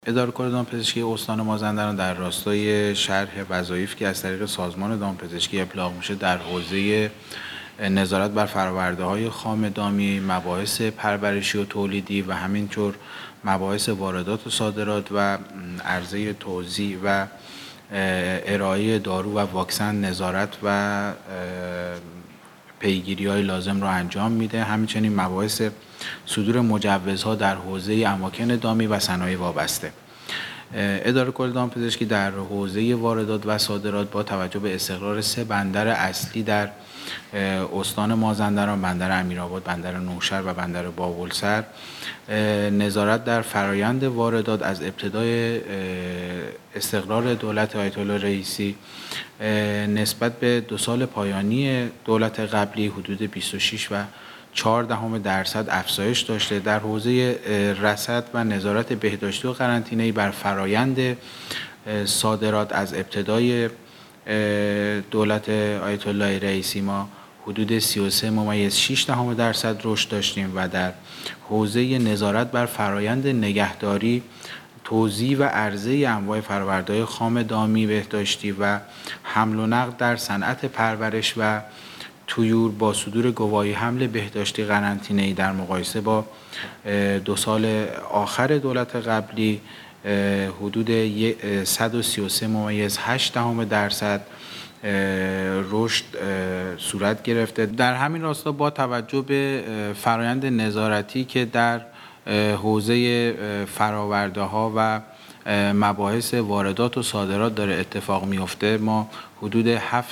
اداره کل دامپزشکی استان مازندران در راستای شرح وظایفی که از طریق سازمان دامپزشکی ابلاغ میشه در حوزه نظارت بر فرآورده‌های خام دامی، مباحث پرورشی و تولیدی و همینطور مباحث واردات و صادرات و عرضه توزیع و ارائه دارو و واکسن نظارت و پیگیری‌های لازم را انجام میده. همچنین مباحث صدور مجوزها در حوزه اماکن دامی و صنایع وابسته. اداره کل دامپزشکی در حوزه واردات و صادرات با توجه به استقرار 3 بندر اصلی در استان مازندران، بندر امیرآباد، بندر نوشهر و بندر بابلسر، نظارت در فرایند واردات از ابتدای استقرار دولت آیت الله رئیسی نسبت به 2 سال پایانی دولت قبلی حدود 26.4% افزایش داشته. در حوزه رصد و نظارت بهداشتی و قرنطینه‌ای بر فرایند صادرات از ابتدای دولت آیت الله رئیسی ما حدود 33.6% رشد داشتیم و در حوزه نظارت بر فرایند نگهداری، توزیع و عرضه انواع فرآورده‌های خام دامی بهداشتی و حمل و نقل در صنعت پرورش و طیور با صدور گواهی حمل بهداشتی قرنطینه‌ای در مقایسه با 2 سال آخر دولت قبلی حدود 133.8% رشد صورت گرفته. در همین راستا با توجه به فرایند نظارتی که در حوزه فرآورده‌ها و مباحث واردات و صادرات داره اتفاق میفته، ما حدود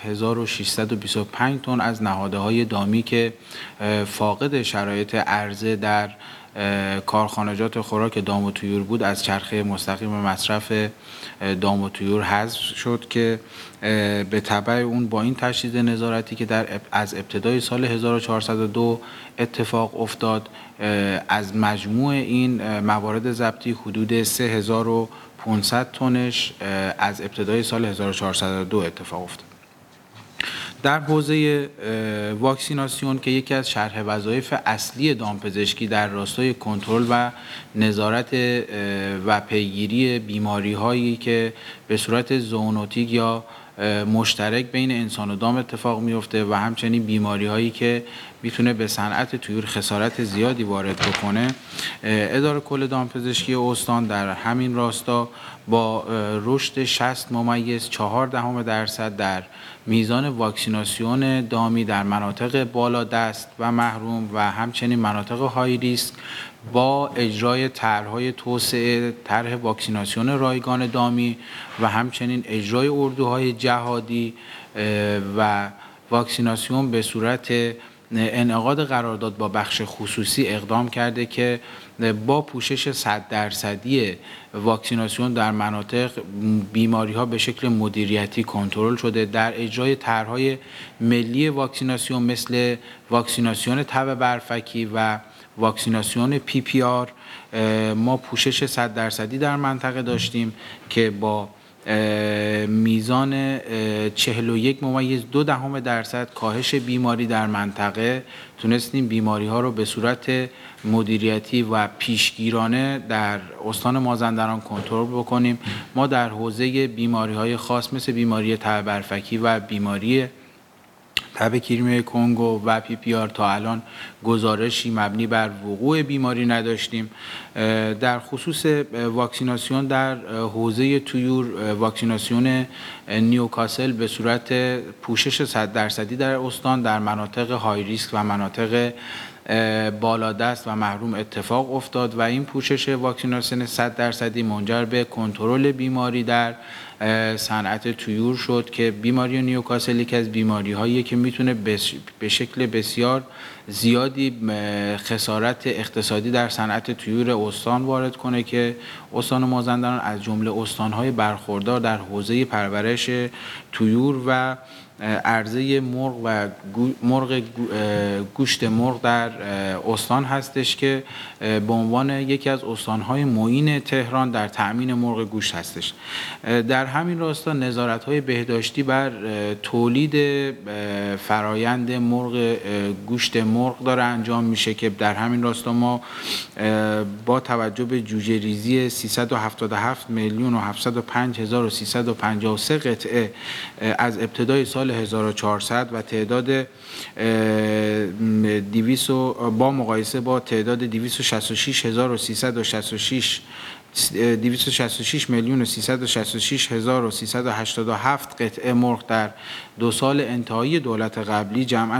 7625 تن از نهادهای دامی که فاقد شرایط عرضه در کارخانجات خوراک دام و طیور بود از چرخه مستقیم مصرف دام و طیور حذف شد که به تبع اون با این تشدید نظارتی که از ابتدای سال 1402 اتفاق افتاد، از مجموع این موارد ضبطی حدود 3500 تنش از ابتدای سال 1402 اتفاق افتاد. در حوزه واکسیناسیون که یکی از شرح وظایف اصلی دامپزشکی در راستای کنترل و نظارت و پیگیری بیماری‌هایی که به صورت زوونوتیک یا مشترک بین انسان و دام اتفاق میفته و همچنین بیماری‌هایی که میتونه به صنعت طیور خسارت زیادی وارد بکنه، اداره کل دامپزشکی استان در همین راستا با رشد 60.4% در میزان واکسیناسیون دامی در مناطق بالادست و محروم و همچنین مناطق های ریسک با اجرای طرح‌های توسعه، طرح واکسیناسیون رایگان دامی و همچنین اجرای اردوهای جهادی و واکسیناسیون به صورت انعقاد قرارداد با بخش خصوصی اقدام کرده که با پوشش 100% واکسیناسیون در مناطق بیماری‌ها به شکل مدیریتی کنترل شده. در اجرای طرح‌های ملی واکسیناسیون مثل واکسیناسیون تب برفکی و واکسیناسیون PPR ما پوشش 100% در منطقه داشتیم که با میزان 41.2% کاهش بیماری در منطقه تونستیم بیماری ها رو به صورت مدیریتی و پیشگیرانه در استان مازندران کنترل بکنیم. ما در حوزه بیماری های خاص مثل بیماری تب برفکی و بیماری تب کریمی کنگو و PPR تا الان گزارشی مبنی بر وقوع بیماری نداشتیم. در خصوص واکسیناسیون در حوزه طیور، واکسیناسیون نیوکاسل به صورت پوشش 100% در استان در مناطق های ریسک و مناطق بالادست و محروم اتفاق افتاد و این پوشش واکسیناسیون 100% منجر به کنترل بیماری در صنعت طیور شد که بیماری نیوکاسل یکی از بیماری هایی که میتونه به شکل بسیار زیادی خسارت اقتصادی در صنعت طیور استان وارد کنه که استان مازندران از جمله استان‌های برخوردار در حوزه پرورش طیور و عرضه مرغ و گوشت مرغ در استان هستش که به عنوان یکی از استان‌های معین تهران در تأمین مرغ گوشت هستش. در همین راستا نظارت‌های بهداشتی بر تولید فرایند گوشت مرغ داره انجام میشه که در همین راستا ما با توجه به جوجه ریزی 377,705,353 قطعه از ابتدای سال 1400 و تعداد 200 با مقایسه با تعداد 266,366,367 قطعه مرغ در 2 سال انتهایی دولت قبلی جمعاً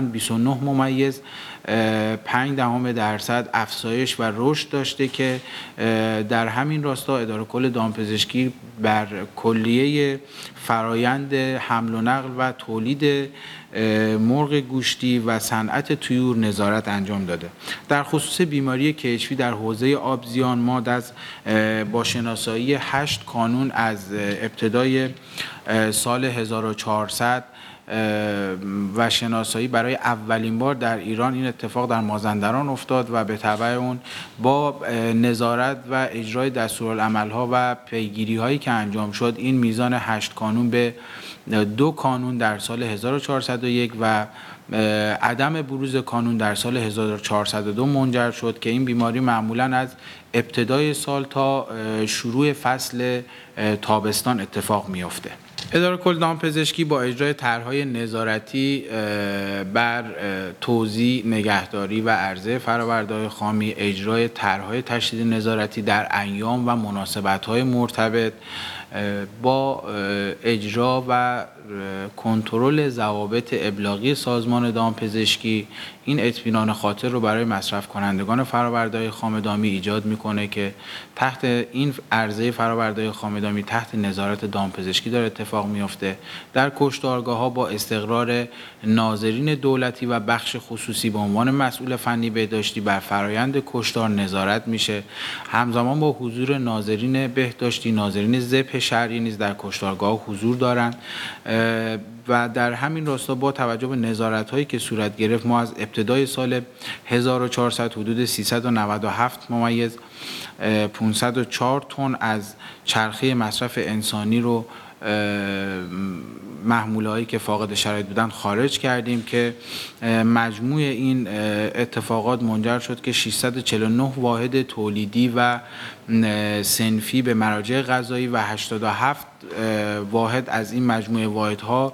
29.5% افزایش و رشد داشته که در همین راستا اداره کل دامپزشکی بر کلیه فرایند حمل و نقل و تولید مرغ گوشتی و صنعت طیور نظارت انجام داده. در خصوص بیماری کیچوی در حوزه آبزیان ما با شناسایی 8 کانون از ابتدای سال 1400 و شناسایی برای اولین بار در ایران این اتفاق در مازندران افتاد و به تبع اون با نظارت و اجرای دستورالعمل‌ها و پیگیری‌هایی که انجام شد این میزان 8 کانون به 2 کانون در سال 1401 و عدم بروز کانون در سال 1402 منجر شد که این بیماری معمولاً از ابتدای سال تا شروع فصل تابستان اتفاق میفته. اداره کل دامپزشکی با اجرای طرح‌های نظارتی بر توزیع، نگهداری و عرضه فرآورده‌های خامی، اجرای طرح‌های تشدید نظارتی در ایام و مناسبت‌های مرتبط با اجرا و کنترل ضوابط ابلاغی سازمان دامپزشکی این اطمینان خاطر رو برای مصرف کنندگان فرآورده‌های خام دامی ایجاد میکنه که تحت این عرضه فرآورده‌های خام دامی تحت نظارت دامپزشکی داره اتفاق میفته. در کشتارگاه‌ها با استقرار ناظرین دولتی و بخش خصوصی به عنوان مسئول فنی بهداشتی بر فرایند کشتار نظارت میشه. همزمان با حضور ناظرین بهداشتی، ناظرین ذبح شرعی نیز در کشتارگاه حضور دارند و در همین راستا با توجه به نظارت‌هایی که صورت گرفت ما از ابتدای سال 1400 حدود 397,504 تن از چرخه مصرف انسانی رو محموله‌هایی که فاقد شرایط بودن خارج کردیم که مجموع این اتفاقات منجر شد که 649 واحد تولیدی و صنفی به مراجع قضایی و 87 واحد از این مجموعه واحدها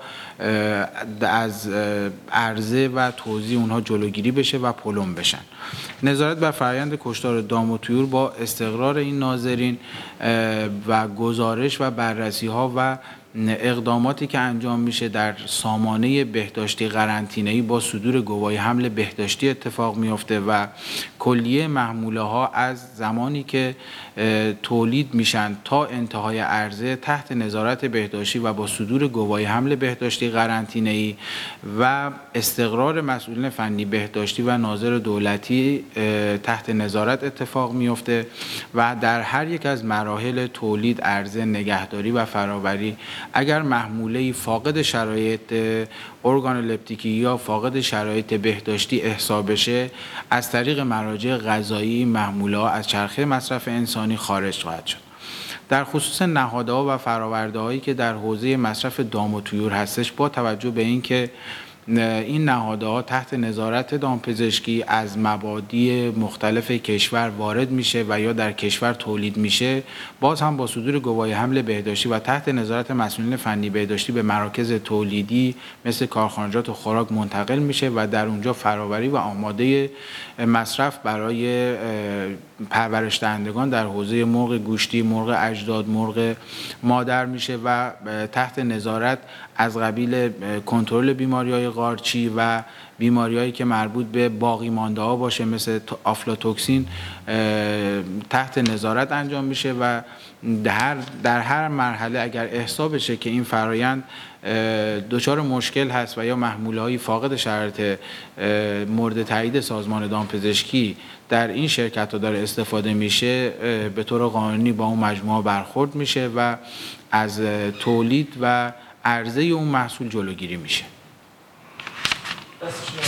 از عرضه و توزیع اونها جلوگیری بشه و پلم بشن. نظارت بر فرآیند کشتار دام و طیور با استقرار این ناظرین و گزارش و بررسی‌ها و اقداماتی که انجام میشه در سامانه بهداشتی قرنطینه‌ای با صدور گواهی حمل بهداشتی اتفاق میفته و کلیه محموله ها از زمانی که تولید میشن تا انتهای عرضه تحت نظارت بهداشتی و با صدور گواهی حمل بهداشتی قرنطینه‌ای و استقرار مسئولین فنی بهداشتی و ناظر دولتی تحت نظارت اتفاق میفته و در هر یک از مراحل تولید، عرضه، نگهداری و فراوری اگر محموله فاقد شرایط ارگانولپتیکی یا فاقد شرایط بهداشتی احصا بشه از طریق مراجع قضایی محموله‌ها از چرخه مصرف انسانی خارج خواهد شد. در خصوص نهادها و فرآورده‌هایی که در حوزه مصرف دام و طیور هستش با توجه به اینکه این نهادها تحت نظارت دامپزشکی از مبادی مختلف کشور وارد میشه و یا در کشور تولید میشه باز هم با صدور گواهی حمل بهداشتی و تحت نظارت مسئولین فنی بهداشتی به مراکز تولیدی مثل کارخانجات و خوراک منتقل میشه و در اونجا فراوری و آماده مصرف برای پرورش دهندگان در حوزه مرغ گوشتی، مرغ اجداد، مرغ مادر میشه و تحت نظارت از قبیل کنترل بیماری‌های قارچی و بیماری‌هایی که مربوط به باقی مانده‌ها باشه مثل آفلاتوکسین تحت نظارت انجام میشه و در هر مرحله اگر احسا بشه که این فرایند دچار مشکل هست و یا محموله‌های فاقد شرایط مورد تایید سازمان دامپزشکی در این شرکت‌ها داره استفاده میشه به طور قانونی با اون مجموعه برخورد میشه و از تولید و عرضه اون محصول جلوگیری میشه. دستشون